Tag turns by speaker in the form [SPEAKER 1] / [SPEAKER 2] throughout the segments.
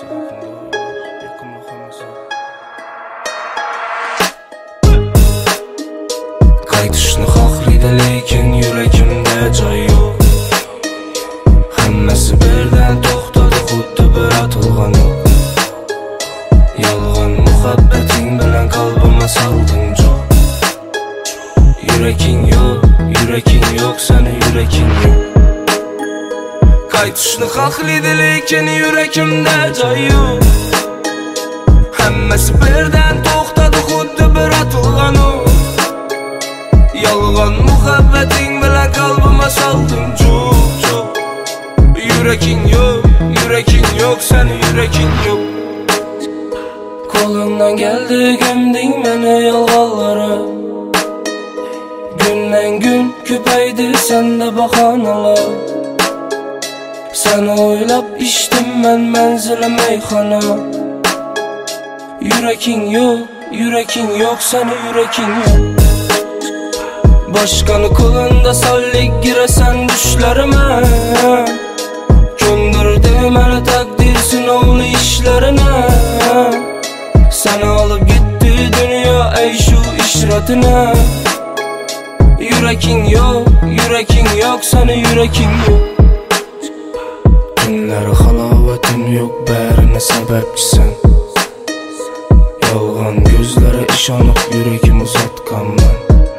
[SPEAKER 1] Qaytishni xohlaydi lekin yuragimda joy yo'q. Hammasi birdan to'xtadi, xuddi bir otilgan o'q. Yolg'on muhabbating bilan qalbimga solding joy. Yuraging yo'q, seni yuraging yo'q. Qaytishni xohlaydi lekin yuragimda joy yo'q. Hammasi birdan to'xtadi, xuddi bir otilgan o'q. Yolg'on muhabbating bilan qalbimga solding joy. Yuraging yo'q, seni yuraging yo'q. Qo'limdan keldi gömding meni yolg'onlara. Günden gün ko'paydi sende bahonalar. Seni o'ylab içtim men manzilim meyxona. Yuraging yo'q, seni yuraging yo'q. Başkanı kolunda sallik giresen düşlerime. Göndürdü beni takdir sınavlı işlerine. Seni alıp gitti dünya ey şu işretine. Yuraging yo'q, seni yuraging yo'q. Günleri halovatim yok, bärine sebepçisin. Yolg'on gözlere ishonib yuragim uzatganman.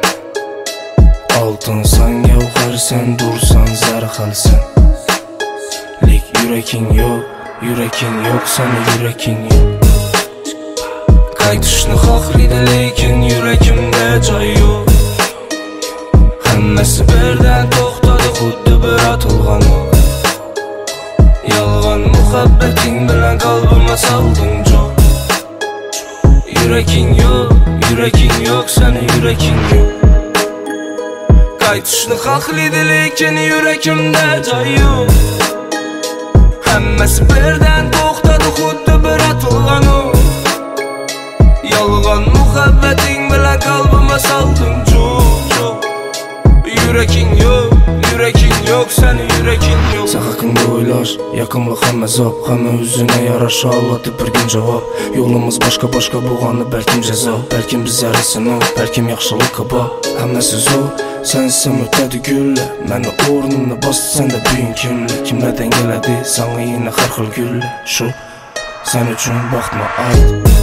[SPEAKER 1] Oltinsan, gavharsan, dursan, zarxalsan. Lek yuraging yo'q, seni yuraging yo'q. Qaytishni xohlaydi lekin yuragimda joy yo'q. Hammasi birdan to'xtadi, xuddi bir otilgan o'q. Yolg'on muhabbating bilan qalbimga solding joy. Yuraging yo'q, seni yuraging yo'q. Qaytishni xohlaydi lekin yuragimda joy yo'q. Hammasi birdan to'xtadi, xuddi bir otilgan o'q. Yolg'on muhabbating bilan qalbimga solding joy. Yuraging yo'q, seni yuraging yo'q. Sen haqingda o'ylash, yaqinlik hamma zob, hamma o'zine yarasha oladi bir kun javob. Yo'limiz boshqa bo'lgani balkim jazo, balkim biz yarasini, balkim yaxshilikka bor. Hammasi zo'r, sensiz o'tadi gullar. Meni o'rnimni bossan-da buying kimlar. Kimlardan keladi sana yine har xil gullar. Shu sen uchun baxtmi ayt.